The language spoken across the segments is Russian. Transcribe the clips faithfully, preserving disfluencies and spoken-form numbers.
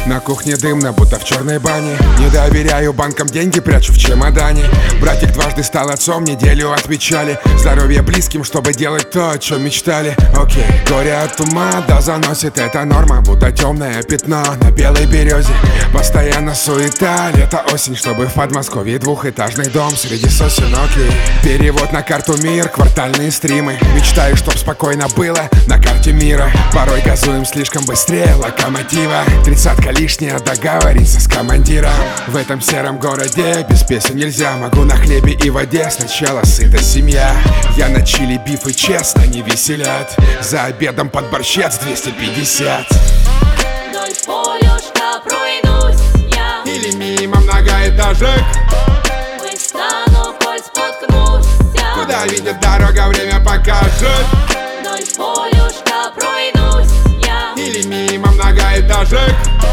На кухне дымно, будто в черной бане. Не доверяю банкам, деньги прячу в чемодане. Братик дважды стал отцом, неделю отмечали. Здоровье близким, чтобы делать то, о чем мечтали. Окей, горе от ума, да заносит, это норма. Будто темное пятно на белой березе. Постоянно суета, лето, осень, чтобы в Подмосковье двухэтажный дом среди сосен. Окей, перевод на карту мир, квартальные стримы. Мечтаю, чтоб спокойно было на карте мира. Порой газуем слишком быстрее локомотива. Тридцатка лишняя, договориться с командиром. В этом сером городе без песен нельзя. Могу на хлебе и воде, сначала сыта семья. Я на чили, биф и честно не веселят. За обедом под борщец двести пятьдесят. Вдоль полюшка пройдусь я. Или мимо многоэтажек. Выстану, коль споткнусь я. Куда видит дорога, время покажет. Вдоль полюшка пройдусь я. Или мимо многоэтажек.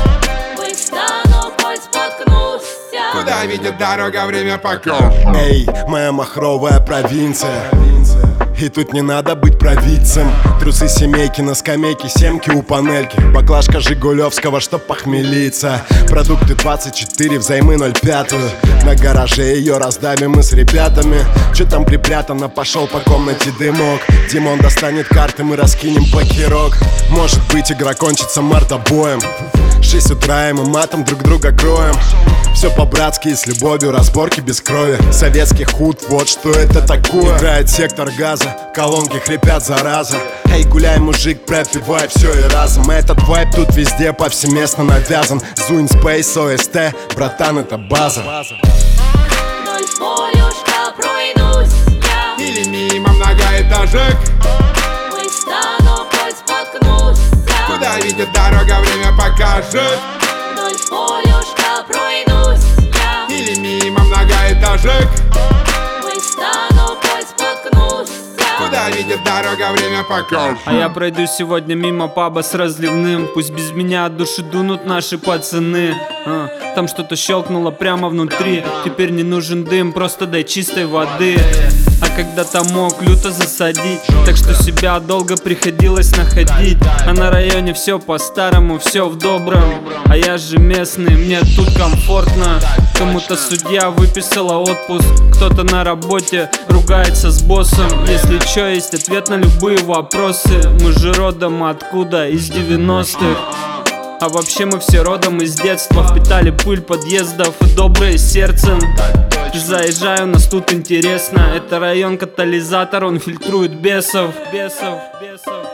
Выстану, коль споткнусь я. Куда видит дорога, время покажет. Эй, моя махровая провинция. И тут не надо быть провидцем. Трусы семейки на скамейке, семки у панельки. Баклажка Жигулевского, чтоб похмелиться. Продукты двадцать четыре, взаймы ноль пять. На гараже ее раздавим мы с ребятами. Че там припрятано, пошел по комнате дымок. Димон достанет карты, мы раскинем покерок. Может быть, игра кончится мордобоем. Шесть утра и мы матом друг друга кроем. Все по-братски и с любовью, разборки без крови. Советский худ, вот что это такое. Играет сектор газа, колонки хрипят зараза. Эй, гуляй, мужик, пропивай все и разом. Этот вайб тут везде повсеместно навязан. Зуин, Спейс, ОСТ, братан, это база. Вдоль полюшка пройдусь я. Или мимо многоэтажек. Выстану, коль споткнусь я. Куда видит дорога, время покажет. Вдоль полюшка пройдусь я. Или мимо многоэтажек. Выстану, коль споткнусь я. Куда видит дорога, время покажет. А я пройду сегодня мимо паба с разливным. Пусть без меня от души дунут наши пацаны. а, Там что-то щелкнуло прямо внутри. Теперь не нужен дым, просто дай чистой воды. А когда-то мог люто засадить, так что себя долго приходилось находить. А на районе все по-старому, все в добром. А я же местный, мне тут комфортно. Кому-то судья выписала отпуск, кто-то на работе ругается с боссом. Если чё, есть ответ на любые вопросы. Мы же родом откуда? Из девяностых. А вообще мы все родом из детства. Впитали пыль подъездов и доброе сердцем. Заезжаю, нас тут интересно. Это район катализатор, он фильтрует бесов. Бесов, бесов.